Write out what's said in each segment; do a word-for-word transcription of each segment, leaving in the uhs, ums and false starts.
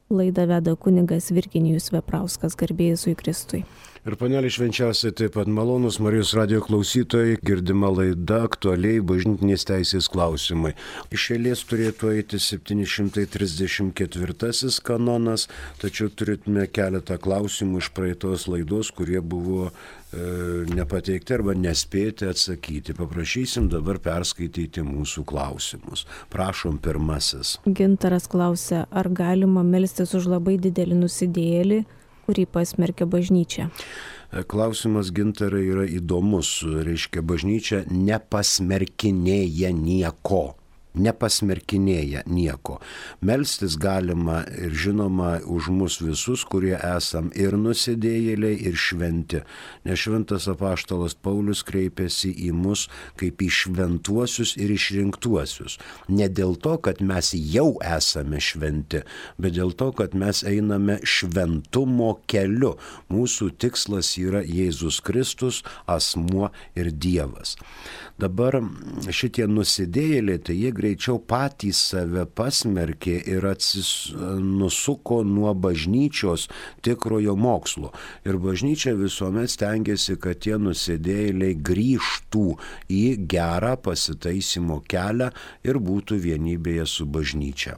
Laidą veda kunigas Virginijus Veprauskas, garbė Jėzui Kristui. Ir panelė švenčiausiai taip pat malonus Marijos radijo klausytojai, girdima laida aktualiai bažnytinės teisės klausimai. Iš eilės turėtų eiti septyni šimtai trisdešimt ketvirtasis kanonas, tačiau turėtume keletą klausimų iš praeitos laidos, kurie buvo e, nepateikti arba nespėti atsakyti. Paprašysim dabar perskaityti mūsų klausimus. Prašom, pirmasis. Gintaras klausia, ar galima melstis už labai didelį nusidėjėlį, kurį pasmerkia bažnyčia? Klausimas, Gintarai, yra įdomus. Reiškia, bažnyčia nepasmerkinėja nieko. Nepasmerkinėja nieko. Melstis galima ir žinoma už mus visus, kurie esam ir nusidėjėliai, ir šventi. Nes šventas apaštalas Paulius kreipėsi į mus kaip į šventuosius ir išrinktuosius. Ne dėl to, kad mes jau esame šventi, bet dėl to, kad mes einame šventumo keliu. Mūsų tikslas yra Jėzus Kristus, asmuo ir Dievas. Dabar šitie nusidėjėliai, tai jie greičiau patys save pasmerkė ir atsis, nusuko nuo bažnyčios tikrojo mokslo. Ir bažnyčia visuomet stengiasi, kad tie nusidėjėliai grįžtų į gerą pasitaisymo kelią ir būtų vienybėje su bažnyčia.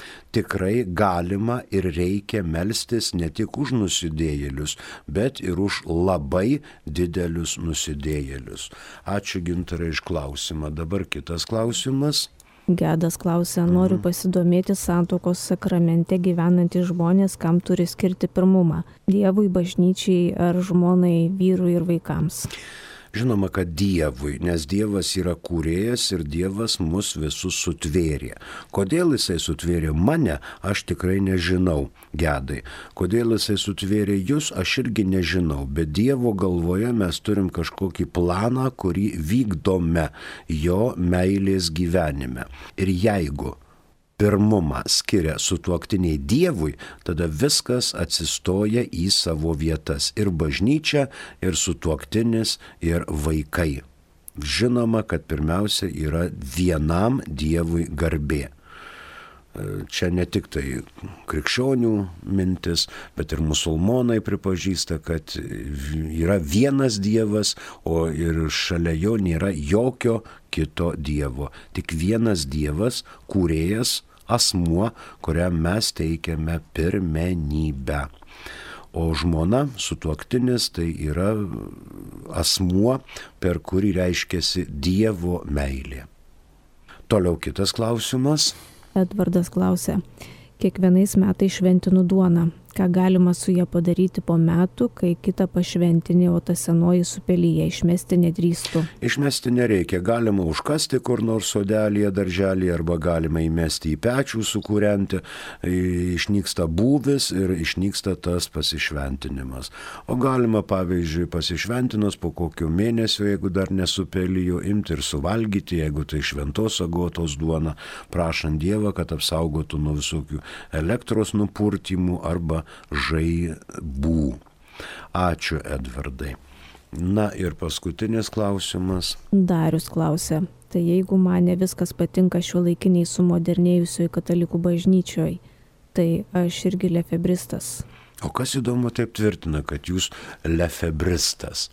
Tikrai galima ir reikia melstis ne tik už nusidėjėlius, bet ir už labai didelius nusidėjėlius. Ačiū, Gintarai, iš klausimą. Dabar kitas klausimas. Gedas klausia, noriu pasidomėti santuokos sakramente gyvenantys žmonės, kam turi skirti pirmumą – Dievui, bažnyčiai ar žmonai, vyrui ir vaikams. Žinoma, kad Dievui, nes Dievas yra kūrėjas ir Dievas mus visus sutvėrė. Kodėl jisai sutvėrė mane, aš tikrai nežinau, Gedai. Kodėl jisai sutvėrė jūs, aš irgi nežinau, bet Dievo galvoje mes turim kažkokį planą, kurį vykdome jo meilės gyvenime. Ir jeigu pirmumą skiria sutuoktiniai Dievui, tada viskas atsistoja į savo vietas. Ir bažnyčia, ir sutuoktinis, ir vaikai. Žinoma, kad pirmiausia yra vienam Dievui garbė. Čia ne tik tai krikščionių mintis, bet ir musulmonai pripažįsta, kad yra vienas Dievas, o ir šalia jo nėra jokio kito Dievo. Tik vienas Dievas, kūrėjas, asmuo, kuriam mes teikiame pirmenybę. O žmona, sutuoktinis, tai yra asmuo, per kurį reiškiasi Dievo meilė. Toliau kitas klausimas. Edvardas klausia, kiekvienais metais šventinu duoną. Ką galima su ją padaryti po metų, kai kitą pašventinį, o ta senoji supelyje, išmesti nedrįstų? Išmesti nereikia. Galima užkasti kur nors sodelėje, darželėje, arba galima įmesti į pečių, sukūrenti. Išnyksta būvis ir išnyksta tas pasišventinimas. O galima, pavyzdžiui, pasišventinus po kokio mėnesio, jeigu dar nesupelijo, imti ir suvalgyti, jeigu tai šventos agotos duona, prašant Dievą, kad apsaugotų nuo visokių elektros nupurtimų arba žaibų. Ačiū, Edvardai. Na ir paskutinis klausimas. Darius klausia, tai jeigu man ne viskas patinka šiuolaikiniai sumodernėjusioj katalikų bažnyčioj, tai aš irgi lefebristas. O kas įdomu taip tvirtina, kad jūs lefebristas?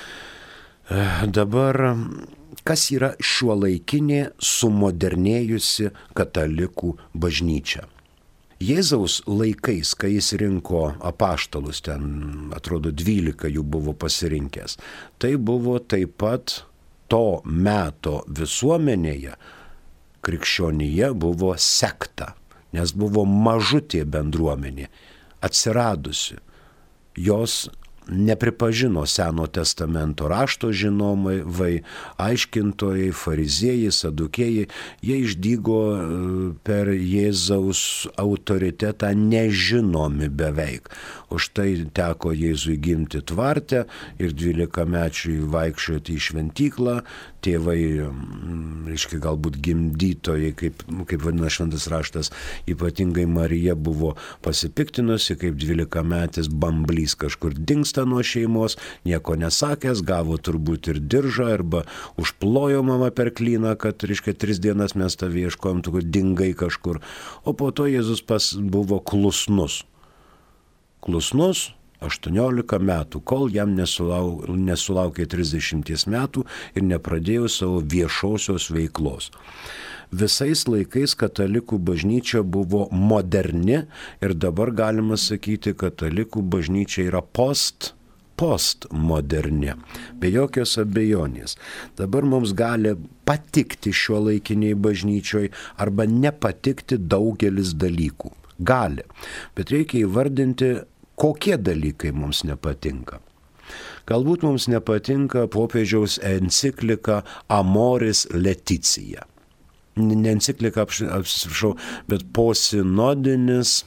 Dabar, kas yra šiuolaikinė sumodernėjusi katalikų bažnyčia? Jėzaus laikais, kai jis rinko apaštalus, ten atrodo dvylika jų buvo pasirinkęs, tai buvo taip pat to meto visuomenėje, krikščionija buvo sekta, nes buvo mažutė bendruomenė, atsiradusi. Jos nepripažino Seno testamento rašto žinomai, vai aiškintojai, fariziejai, sadukėjai, jie išdygo per Jėzaus autoritetą nežinomi beveik. Už tai teko Jėzui gimti tvarte ir dvylikamečiui vaikščioti į šventyklą, tėvai, reiškia, galbūt gimdytojai, kaip, kaip vadina šventas raštas, ypatingai Marija buvo pasipiktinusi, kaip dvylikametis bamblys kažkur dingsta atskirta nuo šeimos, nieko nesakęs, gavo turbūt ir diržą, arba užplojo mama per klyną, kad, reiškia, tris dienas mes tave ieškojom, tu dingai kažkur. O po to Jėzus pas buvo klusnus. Klusnus aštuoniolika metų, kol jam nesulau, nesulaukė trisdešimties metų ir nepradėjo savo viešosios veiklos. Visais laikais katalikų bažnyčia buvo moderni ir dabar galima sakyti, katalikų bažnyčia yra post, postmoderni, be jokios abejonės. Dabar mums gali patikti šiuolaikiniai bažnyčioj arba nepatikti daugelis dalykų. Gali, bet reikia įvardinti, kokie dalykai mums nepatinka. Galbūt mums nepatinka popiežiaus enciklika Amoris Laetitia. Ne enciklika, apsiprašau, bet posinodinis,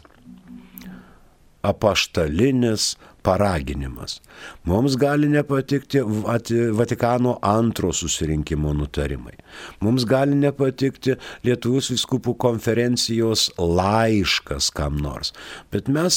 apaštalinis paraginimas. Mums gali nepatikti Vatikano antro susirinkimo nutarimai. Mums gali nepatikti Lietuvos vyskupų konferencijos laiškas kam nors. Bet mes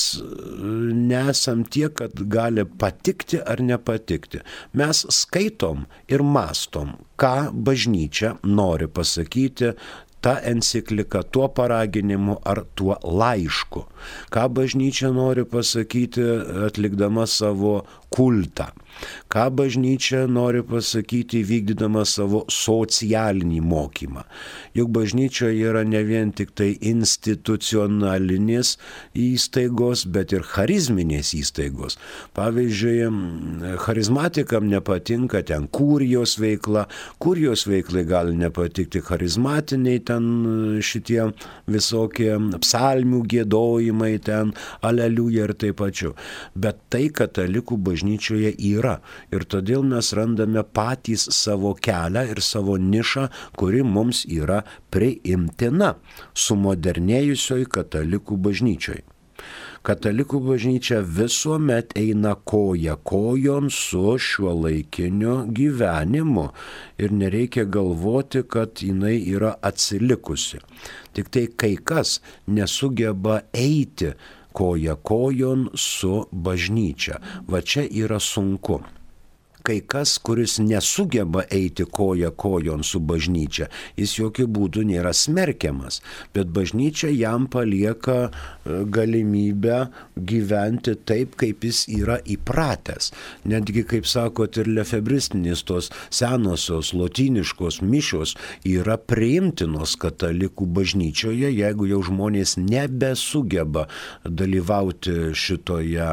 nesam tie, kad gali patikti ar nepatikti. Mes skaitom ir mastom, ką bažnyčia nori pasakyti ta enciklika, tuo paraginimu ar tuo laišku. Ką bažnyčia nori pasakyti atlikdama savo kultą. Ką bažnyčia nori pasakyti vykdydama savo socialinį mokymą. Juk bažnyčioje yra ne vien tik tai institucionalinės įstaigos, bet ir charizminės įstaigos. Pavyzdžiui, charizmatikam nepatinka ten kurijos veikla, kurijos veiklai gali nepatikti charizmatiniai ten šitie visokie psalmių giedojimai ten, aleliuja ir taip pačiu. Bet tai katalikų bažnyčioje yra. Ir todėl mes randame patys savo kelią ir savo nišą, kuri mums yra priimtina sumodernėjusioj katalikų bažnyčioj. Katalikų bažnyčia visuomet eina koja kojon su šiuolaikiniu gyvenimu ir nereikia galvoti, kad jinai yra atsilikusi. Tik tai kai kas nesugeba eiti koja kojon su bažnyčia. Va čia yra sunku. Kai kas, kuris nesugeba eiti koja kojon su bažnyčia, jis jokių būdų nėra smerkiamas, bet bažnyčia jam palieka galimybę gyventi taip, kaip jis yra įpratęs. Netgi, kaip sakot, ir lefebristinės tos senosios lotyniškos mišios yra priimtinos katalikų bažnyčioje, jeigu jau žmonės nebesugeba dalyvauti šitoje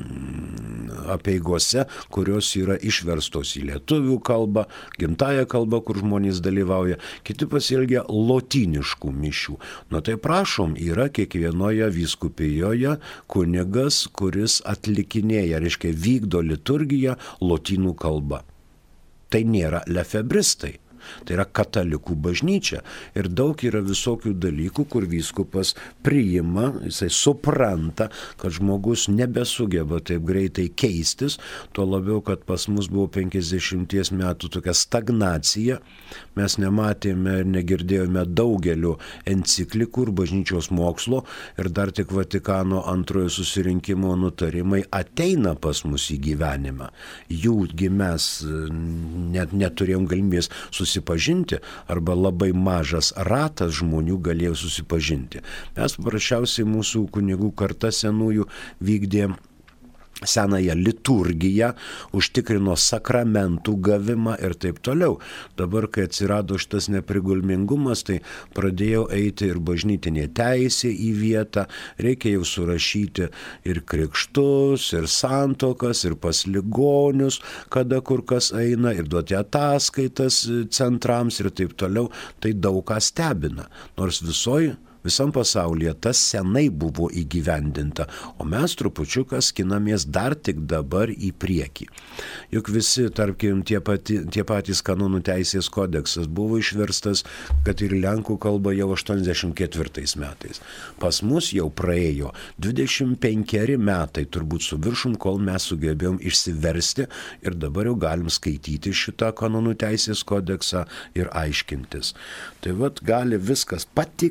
apeigose, kurios yra iš verstos į lietuvių kalbą, gimtąją kalbą, kur žmonės dalyvauja, kiti pasielgia lotyniškų mišių. Nu tai prašom, yra kiekvienoje vyskupijoje kunigas, kuris atlikinėja, reiškia vykdo liturgiją lotynų kalba. Tai nėra lefebristai. Tai yra katalikų bažnyčia ir daug yra visokių dalykų, kur vyskupas priima, jisai supranta, kad žmogus nebesugeba taip greitai keistis, tuo labiau, kad pas mus buvo penkiasdešimties metų tokia stagnacija, mes nematėme ir negirdėjome daugeliu enciklikų ir bažnyčios mokslo ir dar tik Vatikano antrojo susirinkimo nutarimai ateina pas mus į gyvenimą. Jųgi mes net neturėjom galimybės susipažinti. susipažinti, arba labai mažas ratas žmonių galėjo susipažinti. Mes paprasčiausiai mūsų kunigų karta senųjų vykdė senąją liturgiją, užtikrino sakramentų gavimą ir taip toliau. Dabar, kai atsirado šitas neprigulmingumas, tai pradėjau eiti ir bažnytinė teisė į vietą, reikia jau surašyti ir krikštus, ir santuokas, ir pas ligonius, kada kur kas eina, ir duoti ataskaitas centrams ir taip toliau. Tai daug ką stebina, nors visoj Visam pasaulyje tas senai buvo įgyvendinta, o mes trupučiuką skinamės dar tik dabar į priekį. Juk visi, tarkim, tie, pati, tie patys kanonų teisės kodeksas buvo išverstas, kad ir lenkų kalba jau aštuoniasdešimt ketvirtais metais. Pas mus jau praėjo dvidešimt penkeri metai, turbūt su viršum, kol mes sugebėjom išsiversti ir dabar jau galim skaityti šitą kanonų teisės kodeksą ir aiškintis. Tai vat gali viskas patikti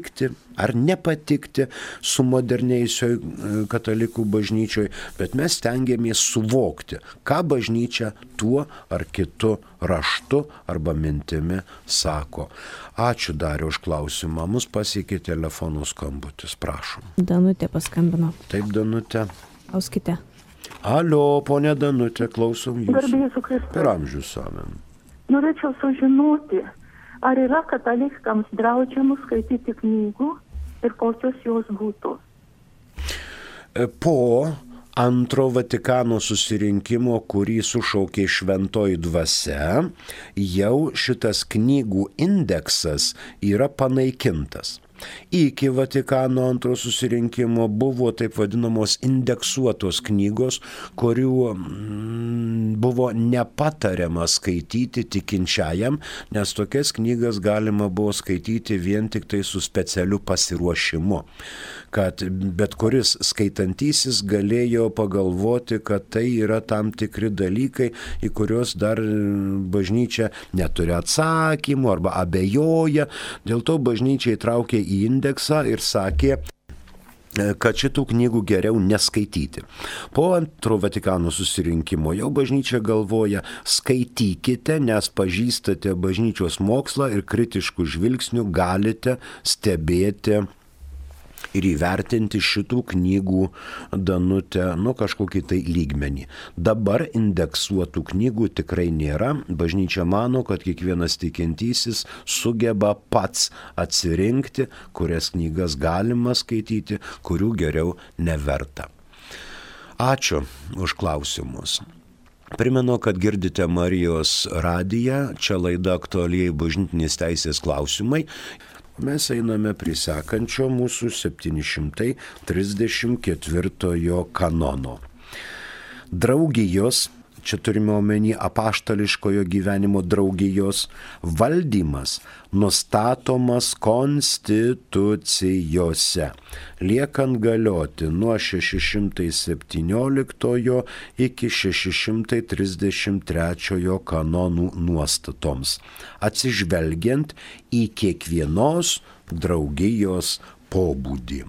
ar nepatikti su modernėjusioj katalikų bažnyčioj, bet mes stengiamės suvokti, ką bažnyčia tuo ar kitu raštu arba mintimi sako. Ačiū Dariau už klausimą. Mus pasiekė telefonų skambutis. Prašom. Danutė paskambino. Taip, Danutė. Klauskite. Alio, ponė Danutė, klausom jūsų. Garbė Jėzui Kristui. Per amžius amen. Norėčiau sužinoti, ar yra katalikams draudžiama skaityti knygų ir kokios jos būtų. Po antro Vatikano susirinkimo, kurį sušaukė šventoji dvasia, jau šitas knygų indeksas yra panaikintas. Iki Vatikano antro susirinkimo buvo taip vadinamos indeksuotos knygos, kurių mm, buvo nepatariama skaityti tikinčiajam, nes tokias knygas galima buvo skaityti vien tik tai su specialiu pasiruošimu. Kad bet kuris skaitantysis galėjo pagalvoti, kad tai yra tam tikri dalykai, į kuriuos dar bažnyčia neturi atsakymų arba abejoja. Dėl to bažnyčia įtraukė į indeksą ir sakė, kad šitų knygų geriau neskaityti. Po antro Vatikano susirinkimo jau bažnyčia galvoja, skaitykite, nes pažįstate bažnyčios mokslą ir kritiškų žvilgsnių galite stebėti ir įvertinti šitų knygų, Danutė, nu kažkokį tai lygmenį. Dabar indeksuotų knygų tikrai nėra. Bažnyčia mano, kad kiekvienas tikintysis sugeba pats atsirinkti, kurias knygas galima skaityti, kurių geriau neverta. Ačiū už klausimus. Primenu, kad girdite Marijos radiją, čia laida aktualiai bažnytinės teisės klausimai. Mes einame prie sekančio mūsų septyni šimtai trisdešimt ketvirtojo kanono. Draugijos, čia turime omeny apaštališkojo gyvenimo draugijos, valdymas nustatomas konstitucijose, liekant galioti nuo šeši šimtai septynioliktojo iki šeši šimtai trisdešimt trečiojo kanonų nuostatoms, atsižvelgiant į kiekvienos draugijos pobūdį. E,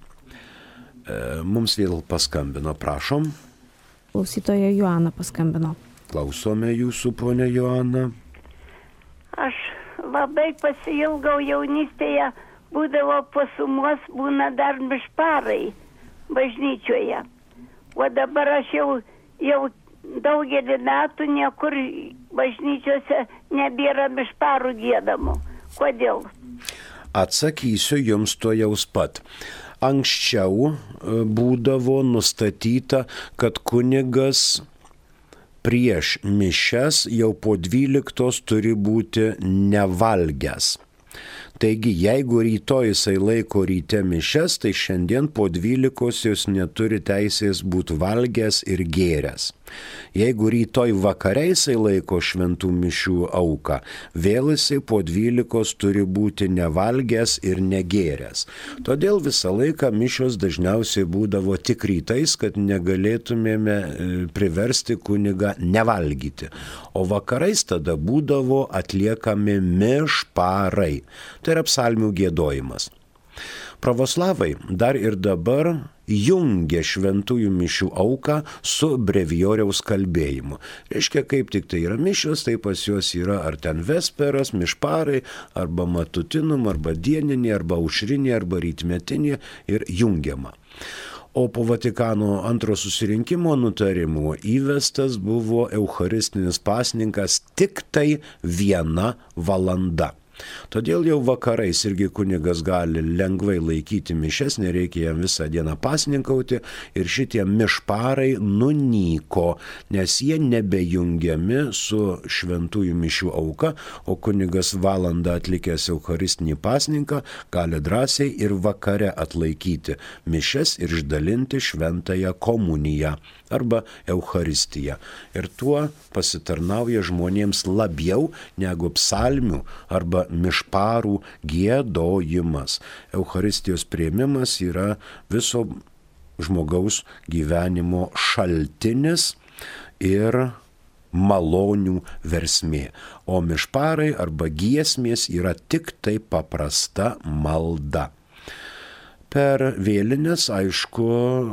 mums vėl paskambino, prašom. Klausytoja Joana paskambino. Klausome jūsų, ponė Joana. Aš labai pasiilgau jaunystėje, būdavo pasumos, būna dar mišparai bažnyčioje. O dabar aš jau, jau daugelį metų niekur bažnyčiose nebėra mišparų giedamų. Kodėl? Atsakysiu jums to jaus pat. Anksčiau būdavo nustatyta, kad kunigas prieš mišias jau po dvyliktos turi būti nevalgęs. Taigi, jeigu rytoj jisai laiko ryte mišias, tai šiandien po dvylikos jis neturi teisės būti valgęs ir gėręs. Jeigu rytoj vakare jisai laiko šventų mišių auką, vėl jisai po dvylikos turi būti nevalgęs ir negėręs. Todėl visą laiką mišios dažniausiai būdavo tik rytais, kad negalėtumėme priversti kunigą nevalgyti. O vakarais tada būdavo atliekami mišparai. Tai yra psalmių giedojimas. Pravoslavai dar ir dabar jungia šventųjų mišių auką su brevijoriaus kalbėjimu. Reiškia, kaip tik tai yra mišios, tai pas juos yra ar ten vesperas, mišparai, arba matutinum, arba dieninė, arba aušrinė, arba rytmetinė ir jungiama. O po Vatikano antro susirinkimo nutarimų įvestas buvo eucharistinis pasninkas tik tai viena valanda. Todėl jau vakarais irgi kunigas gali lengvai laikyti mišias, nereikia jam visą dieną pasninkauti ir šitie mišparai nunyko, nes jie nebejungiami su šventųjų mišių auka, o kunigas valandą atlikęs eucharistinį pasninką gali drąsiai ir vakare atlaikyti mišias ir išdalinti šventąją komuniją arba eucharistiją. Ir tuo pasitarnauja žmonėms labiau negu psalmių arba mišparų giedojimas. Eucharistijos priėmimas yra viso žmogaus gyvenimo šaltinis ir malonių versmė. O mišparai arba giesmės yra tik tai paprasta malda. Per vėlinės, aišku,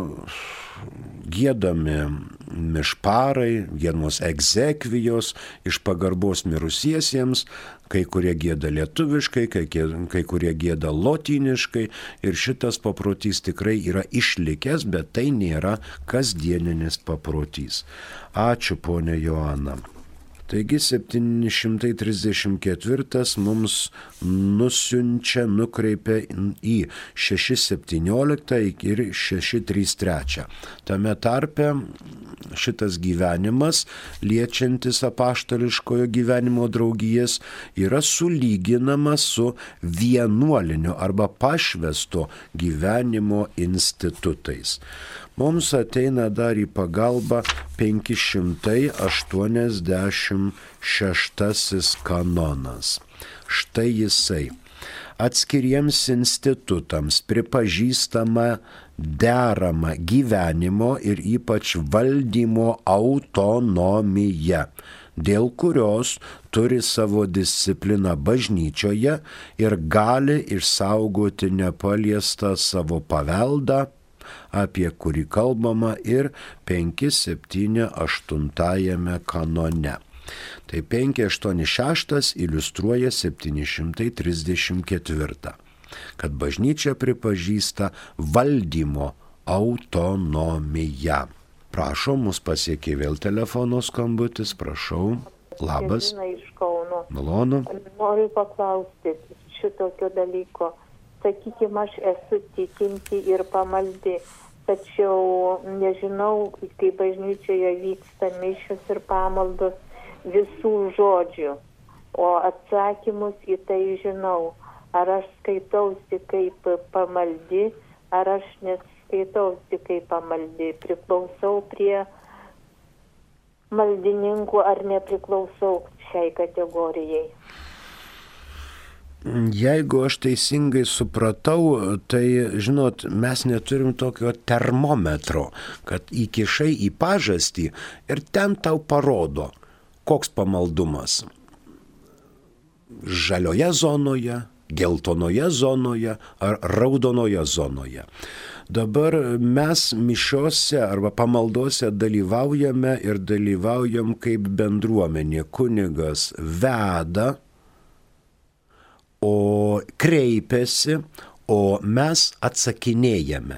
giedami mišparai, giedamos egzekvijos iš pagarbos mirusiesiems, kai kurie gieda lietuviškai, kai, kai kurie gieda lotyniškai ir šitas paprotys tikrai yra išlikęs, bet tai nėra kasdieninis paprotys. Ačiū, ponė Joana. Taigi septyni šimtai trisdešimt ketvirti mums nusiunčia, nukreipia į šeši septyniolika ir šeši trys treči. Tame tarpe šitas gyvenimas, liečiantis apaštališkojo gyvenimo draugijas, yra sulyginamas su vienuolinio arba pašvesto gyvenimo institutais. Mums ateina dar į pagalbą penki šimtai aštuoniasdešimt šeštasis kanonas. Štai jisai. Atskiriems institutams pripažįstama derama gyvenimo ir ypač valdymo autonomija, dėl kurios turi savo discipliną bažnyčioje ir gali išsaugoti nepaliestą savo paveldą, apie kurį kalbama ir penki septyni aštuntajame kanone. Tai penki aštuoni šeši iliustruoja septyni šimtai trisdešimt ketvirtą, kad bažnyčia pripažįsta valdymo autonomiją. Prašom, mus pasiekė vėl telefono skambutis, prašau. Labas. Iš Kauno. Malonu. Noriu paklausti šitokio dalyko. Sakykime, aš esu tikinti ir pamaldi, tačiau nežinau, kai bažnyčioje vyksta mišios ir pamaldos, visų žodžių, o atsakymus į tai žinau. Ar aš skaitausi kaip pamaldi, ar aš neskaitausi kaip pamaldi, priklausau prie maldininkų ar nepriklausau šiai kategorijai. Jeigu aš teisingai supratau, tai, žinot, mes neturim tokio termometro, kad įkišai į pažastį ir ten tau parodo, koks pamaldumas. Žalioje zonoje, geltonoje zonoje ar raudonoje zonoje. Dabar mes mišiose arba pamaldose dalyvaujame ir dalyvaujam kaip bendruomenė. Kunigas veda, o kreipiasi, o mes atsakinėjame.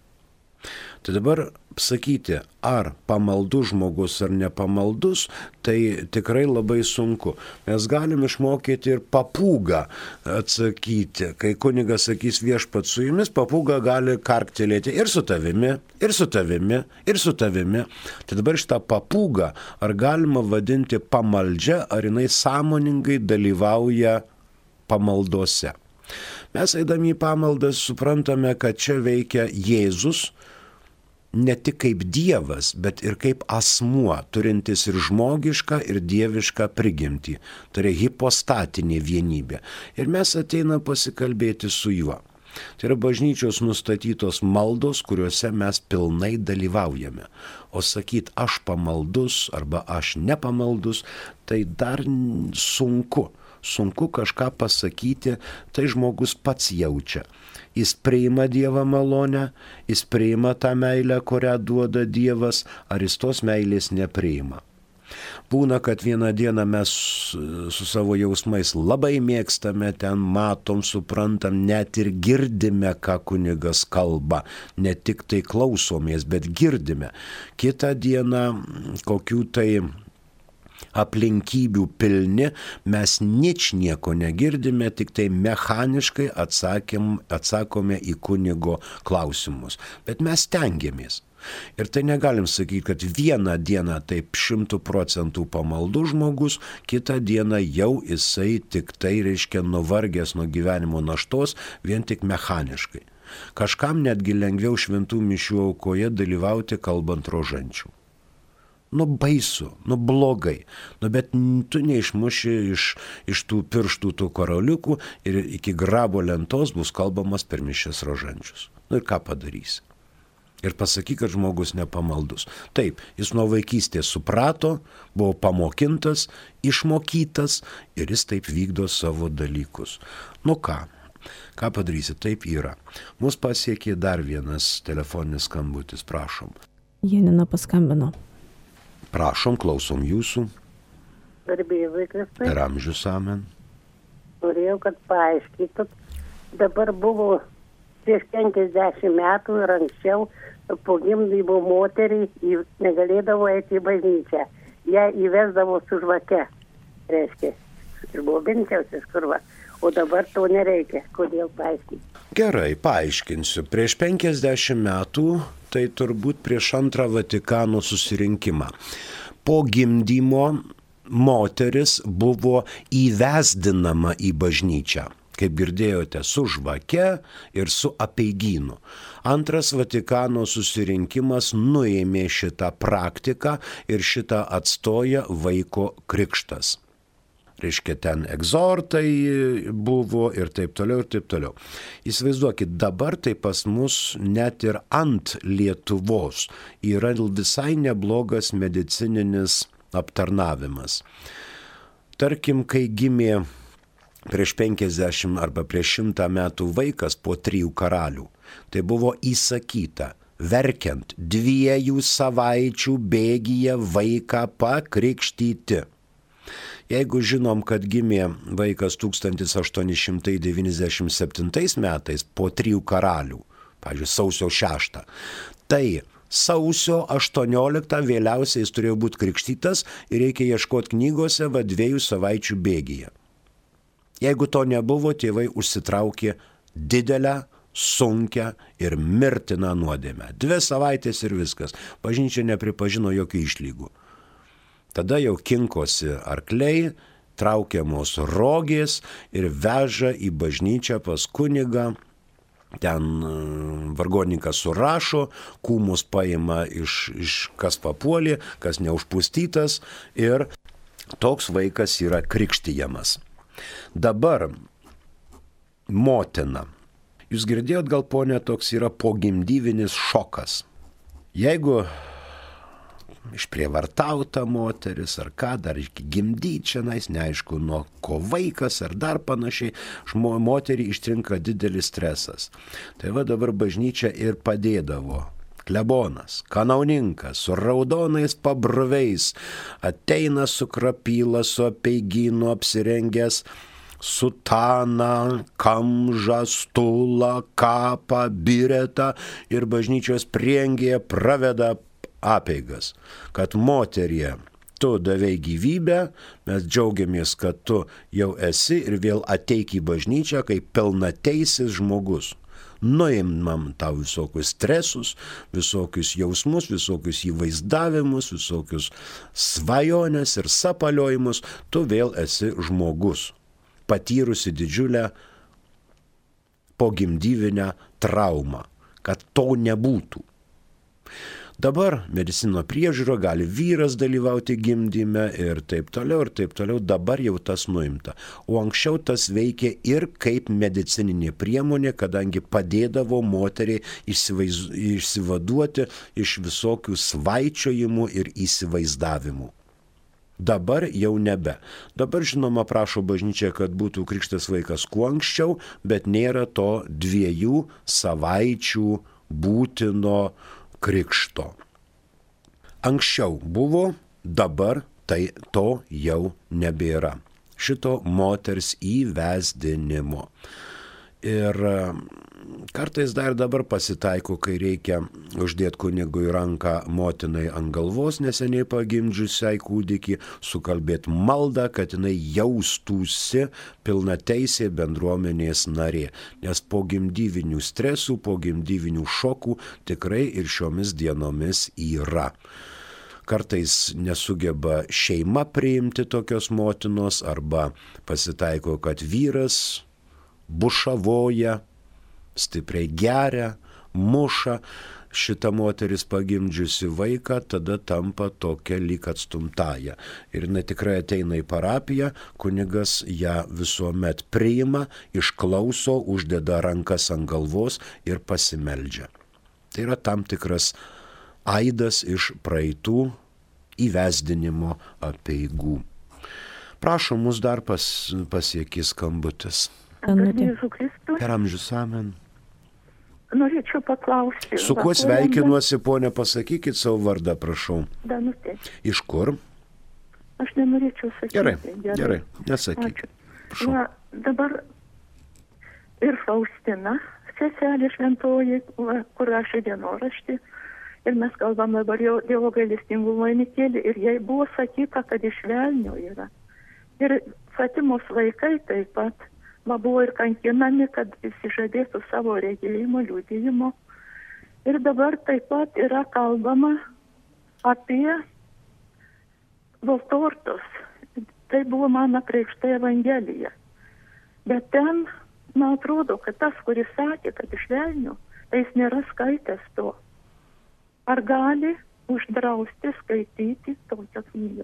Tai dabar sakyti, ar pamaldus žmogus ar nepamaldus, tai tikrai labai sunku. Mes galim išmokyti ir papūgą atsakyti. Kai kunigas sakys viešpat su jumis, papūga gali karktelėti ir su tavimi, ir su tavimi, ir su tavimi. Tai dabar šitą papūgą ar galima vadinti pamaldžia, ar jinai sąmoningai dalyvauja pamaldose. Mes eidami į pamaldas suprantame, kad čia veikia Jėzus ne tik kaip Dievas, bet ir kaip asmuo, turintis ir žmogišką, ir dievišką prigimtį. Tai yra hipostatinė vienybė. Ir mes ateina pasikalbėti su juo. Tai yra bažnyčios nustatytos maldos, kuriuose mes pilnai dalyvaujame. O sakyt, aš pamaldus arba aš nepamaldus, tai dar sunku. Sunku kažką pasakyti, tai žmogus pats jaučia. Jis priima Dievo malonę, jis priima tą meilę, kurią duoda Dievas, ar jis tos meilės nepriima. Būna, kad vieną dieną mes su savo jausmais labai mėgstame, ten matom, suprantam, net ir girdime, ką kunigas kalba. Ne tik tai klausomės, bet girdime. Kitą dieną kokių tai aplinkybių pilni, mes nič nieko negirdime, tik tai mechaniškai atsakym, atsakome į kunigo klausimus. Bet mes stengiamės. Ir tai negalim sakyti, kad vieną dieną taip šimtų procentų pamaldų žmogus, kitą dieną jau jisai tik tai reiškia nuvargęs nuo gyvenimo naštos vien tik mechaniškai. Kažkam netgi lengviau šventų mišių aukoje dalyvauti kalbant rožančių. Nu baisu, nu blogai, nu bet tu neišmuši iš, iš tų pirštų tų karoliukų ir iki grabo lentos bus kalbamas per mišias rožančius. Nu ir ką padarysi? Ir pasakyk, kad žmogus nepamaldus. Taip, jis nuo vaikystės suprato, buvo pamokintas, išmokytas ir jis taip vykdo savo dalykus. Nu ką, Ką padarysi, taip yra. Mus pasiekė dar vienas telefoninis skambutis, prašom. Janina paskambino. Prašom, klausom jūsų. Garbėzai Kristai. Per amžius amen. Norėjau, kad paaiškytų. Dabar buvo prieš penkiasdešimt metų ir anksčiau po gimdymo moteriai negalėdavo eiti į bažnyčią. Ją įvesdavo su žvake, reiškia, ir buvo bentčiausias kurva. O dabar to nereikia. Kodėl paaiškinti? Gerai, paaiškinsiu. Prieš penkiasdešimt metų, tai turbūt prieš antrą Vatikano susirinkimą. Po gimdymo moteris buvo įvesdinama į bažnyčią. Kaip girdėjote, su žvake ir su apeigynu. Antras Vatikano susirinkimas nuėmė šitą praktiką ir šitą atstoja vaiko krikštas. Reiškia, ten egzortai buvo ir taip toliau, ir taip toliau. Įsivaizduokit, dabar tai pas mus net ir ant Lietuvos yra visai neblogas medicininis aptarnavimas. Tarkim, kai gimė prieš penkiasdešimt arba prieš šimtą metų vaikas po trijų karalių, tai buvo įsakyta, verkiant dviejų savaičių bėgyje vaiką pakrikštyti. Jeigu žinom, kad gimė vaikas tūkstantis aštuoni šimtai devyniasdešimt septintais metais po trijų karalių, pavyzdžiui, sausio šeštą, tai sausio aštuonioliktą vėliausiai jis turėjo būti krikštytas ir reikia ieškoti knygose va dviejų savaičių bėgyje. Jeigu to nebuvo, tėvai užsitraukė didelę, sunkią ir mirtiną nuodėmę. Dvi savaitės ir viskas. Bažnyčia nepripažino jokių išlygų. Tada jau kinkosi arkliai, traukiamos rogės ir veža į bažnyčią pas kunigą. Ten vargonininkas surašo, kūmus paima iš, iš kas papuolė, kas neužpustytas ir toks vaikas yra krikštijamas. Dabar motina. Jūs girdėjot, gal ponė, toks yra pogimdyvinis šokas. Jeigu išprievartauta moteris ar ką, dar iki gimdyti šiandien, neaišku, nuo ko vaikas ar dar panašiai, žmo, moterį ištrinka didelis stresas. Tai va dabar bažnyčia ir padėdavo. Klebonas, kanauninkas, su raudonais pabruviais, ateina su krapyla, su apeigynu apsirengęs, sutaną, kamžą, stulą, kapą, biretą ir bažnyčios priengėje praveda apeigas, kad moterie, tu davei gyvybę, mes džiaugiamės, kad tu jau esi ir vėl ateik į bažnyčią kaip pilnateisis žmogus. Nuimam tau visokius stresus, visokius jausmus, visokius įvaizdavimus, visokius svajonės ir sapaliojimus, tu vėl esi žmogus, patyrusi didžiulę pogimdyvinę traumą, kad to nebūtų. Dabar medicino priežiūro gali vyras dalyvauti gimdyme ir taip toliau, ir taip toliau, dabar jau tas nuimta. O anksčiau tas veikė ir kaip medicininė priemonė, kadangi padėdavo moteriai išsivaiz... išsivaduoti iš visokių svaičiojimų ir įsivaizdavimų. Dabar jau nebe. Dabar, žinoma, prašo bažnyčia, kad būtų krikštas vaikas kuo anksčiau, bet nėra to dviejų savaičių būtino krikšto. Anksčiau buvo, dabar tai to jau nebėra. Šito moters įvesdinimo. Ir kartais dar dabar pasitaiko, kai reikia uždėti kunigui ranką motinai ant galvos, neseniai pagimdžiusiai kūdikį, sukalbėti maldą, kad jinai jaustųsi pilnateisė bendruomenės narė. Nes po gimdyvinių stresų, po gimdyvinių šokų tikrai ir šiomis dienomis yra. Kartais nesugeba šeima priimti tokios motinos, arba pasitaiko, kad vyras bušavoja, stipriai geria, muša, šita moteris pagimdžiusi vaiką, tada tampa tokia lyg atstumtaja. Ir jinai tikrai ateina į parapiją, kunigas ją visuomet priima, išklauso, uždeda rankas ant galvos ir pasimeldžia. Tai yra tam tikras aidas iš praeitų įvesdinimo apeigų. Prašom, mus dar pas, pasiekis skambutis. Danutė. Jėzų Kristų. Per amžius amen. Norėčiau paklausti. Su kuo sveikinuosi, ponė, pasakykit savo vardą, prašau. Danutė. Iš kur? Aš nenorėčiau sakyti. Gerai, gerai, gerai. Nesakyk. Ačiū. Na, dabar ir Faustina, seselė šventoji, kur rašė dienoraštį. Ir mes kalbame dabar jau Dievo gailestingumo vainikėlį. Ir jai buvo sakyta, kad iš velnio yra. Ir Fatimos vaikai taip pat va, buvo ir kankinami, kad išsižadėtų savo regėjimo, liudijimo. Ir dabar taip pat yra kalbama apie Voltortus. Tai buvo mano apreikšta Evangelija. Bet ten, man atrodo, kad tas, kuris sakė, kad iš velnio, tai jis nėra skaitęs to. Ar gali uždrausti skaityti tokią knygą?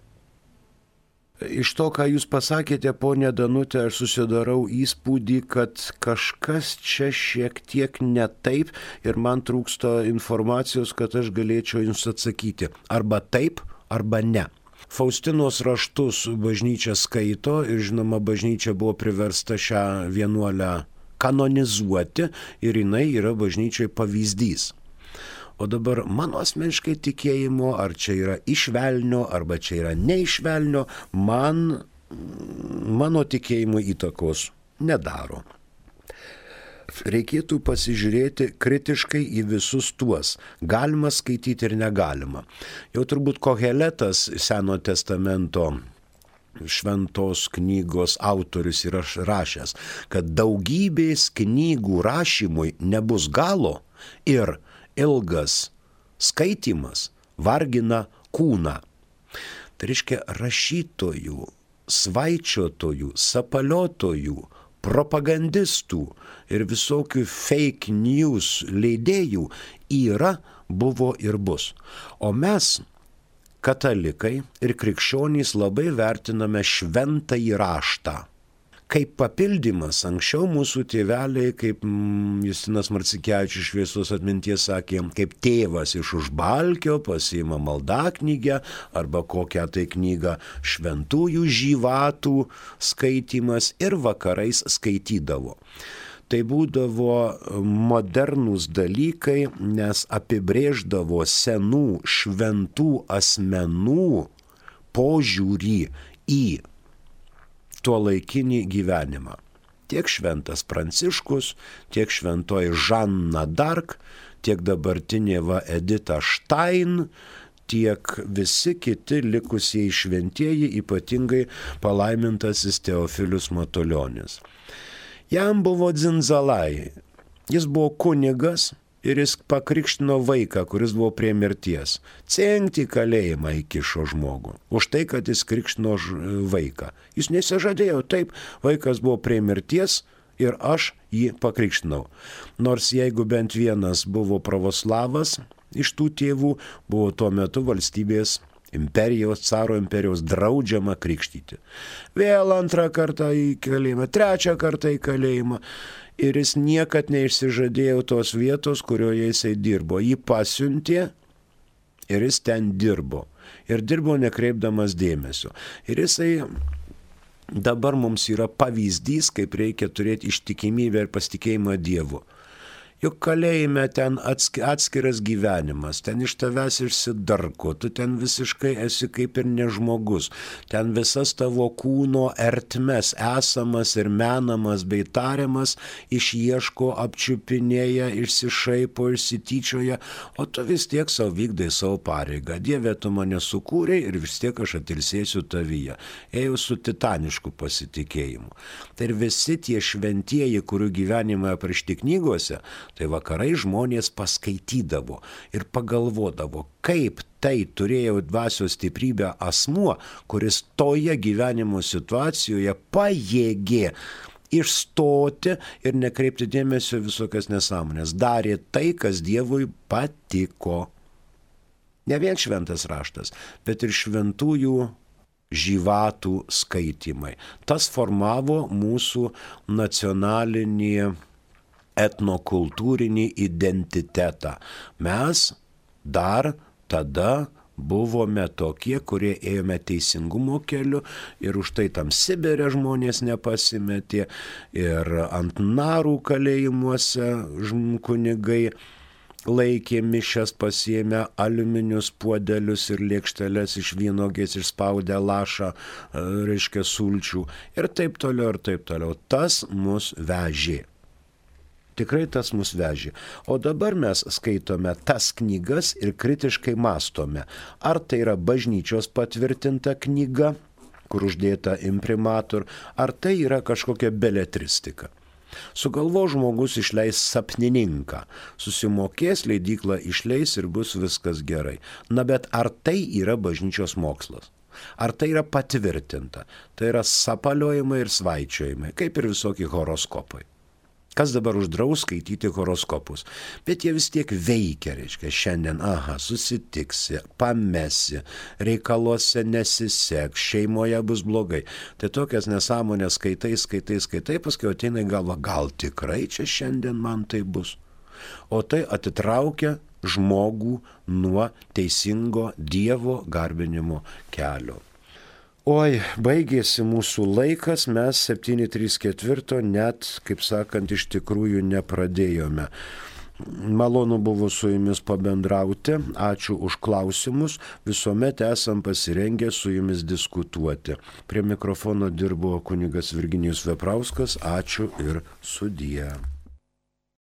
Iš to, ką jūs pasakėte, ponė Danutė, aš susidarau įspūdį, kad kažkas čia šiek tiek ne taip ir man trūksta informacijos, kad aš galėčiau jums atsakyti. Arba taip, arba ne. Faustinos raštus bažnyčia skaito ir, žinoma, bažnyčia buvo priversta šią vienuolę kanonizuoti ir jinai yra bažnyčiai pavyzdys. O dabar mano asmeniškai tikėjimo, ar čia yra iš velnio, arba čia yra ne iš velnio, man, mano tikėjimo įtakos nedaro. Reikėtų pasižiūrėti kritiškai į visus tuos. Galima skaityti ir negalima. Jau turbūt Koheletas, Seno testamento šventos knygos autorius yra rašęs, kad daugybės knygų rašymui nebus galo ir ilgas skaitimas vargina kūną. Tai reiškia rašytojų, svaičiotojų, sapaliotojų, propagandistų ir visokių fake news leidėjų yra, buvo ir bus. O mes, katalikai ir krikščionys, labai vertiname šventąjį raštą. Kaip papildymas, anksčiau mūsų tėveliai, kaip mm, Justinas Marcikevičius šviesos atminties sakė, kaip tėvas iš užbalkio pasiima maldaknygę arba kokią tai knygą šventųjų žyvatų skaitimas ir vakarais skaitydavo. Tai būdavo modernūs dalykai, nes apibrėždavo senų šventų asmenų požiūrį į tuo laikinį gyvenimą. Tiek šventas Pranciškus, tiek šventoji Žanna Dark, tiek dabartinė va Edita Štain, tiek visi kiti likusieji šventieji, ypatingai palaimintasis Teofilius Matulionis. Jam buvo dzinzalai, jis buvo kunigas ir jis pakrikštino vaiką, kuris buvo prie mirties. Cenkti kalėjimą įkišo žmogų už tai, kad jis krikštino vaiką. Jis nesižadėjo, taip, vaikas buvo prie mirties ir aš jį pakrikštinau. Nors jeigu bent vienas buvo pravoslavas iš tų tėvų, buvo tuo metu valstybės imperijos, caro imperijos draudžiama krikštyti. Vėl antrą kartą į kalėjimą, trečią kartą į kalėjimą. Ir jis niekad neišsižadėjo tos vietos, kurioje jisai dirbo. Jį pasiuntė ir jis ten dirbo. Ir dirbo nekreipdamas dėmesio. Ir jisai dabar mums yra pavyzdys, kaip reikia turėti ištikimybę ir pasitikėjimą Dievu. Juk kalėjime ten atskiras gyvenimas, ten iš tavęs išsidarko, tu ten visiškai esi kaip ir nežmogus, ten visas tavo kūno ertmes esamas ir menamas bei tariamas išieško, apčiupinėja, išsišaipo, išsityčioja, o tu vis tiek savo vykdai savo pareigą. Dieve, tu mane sukūrei ir vis tiek aš atilsėsiu tavyje. Ėjau su titanišku pasitikėjimu. Tai ir visi tie šventieji, kurių gyvenimą aprašyti knygose, tai vakarai žmonės paskaitydavo ir pagalvodavo, kaip tai turėjo dvasios stiprybę asmuo, kuris toje gyvenimo situacijoje pajėgė išstoti ir nekreipti dėmesio visokias nesąmonės. Darė tai, kas Dievui patiko. Ne vien šventas raštas, bet ir šventųjų žyvatų skaitimai. Tas formavo mūsų nacionalinį etnokultūrinį identitetą. Mes dar tada buvome tokie, kurie ėjome teisingumo keliu ir už tai tam Sibire žmonės nepasimetė ir ant narų kalėjimuose kunigai laikė mišias, pasiėmė aliuminius puodelius ir lėkšteles iš vynuogės, išspaudę lašą, reiškia sulčių ir taip toliau ir taip toliau. Tas mus vežė. Tikrai tas mus vežė. O dabar mes skaitome tas knygas ir kritiškai mąstome. Ar tai yra bažnyčios patvirtinta knyga, kur uždėta imprimatur, ar tai yra kažkokia beletristika. Sugalvo žmogus išleis sapnininką, susimokės, leidykla išleis ir bus viskas gerai. Na bet ar tai yra bažnyčios mokslas? Ar tai yra patvirtinta? Tai yra sapaliojimai ir svaičiojimai, kaip ir visokie horoskopai. Kas dabar uždraus skaityti horoskopus? Bet jie vis tiek veikia, reiškia, šiandien, aha, susitiksi, pamesi, reikaluose nesiseks, šeimoje bus blogai. Tai tokias nesąmonės skaitai, skaitai, skaitai, paskui ateina į galvą, gal tikrai čia šiandien man tai bus. O tai atitraukia žmogų nuo teisingo Dievo garbinimo kelio. Oi, baigėsi mūsų laikas, mes septyni trys keturi net, kaip sakant, iš tikrųjų nepradėjome. Malonu buvo su jumis pabendrauti, ačiū už klausimus, visuomet esam pasirengę su jumis diskutuoti. Prie mikrofono dirbo kunigas Virginijus Veprauskas, ačiū ir sudie.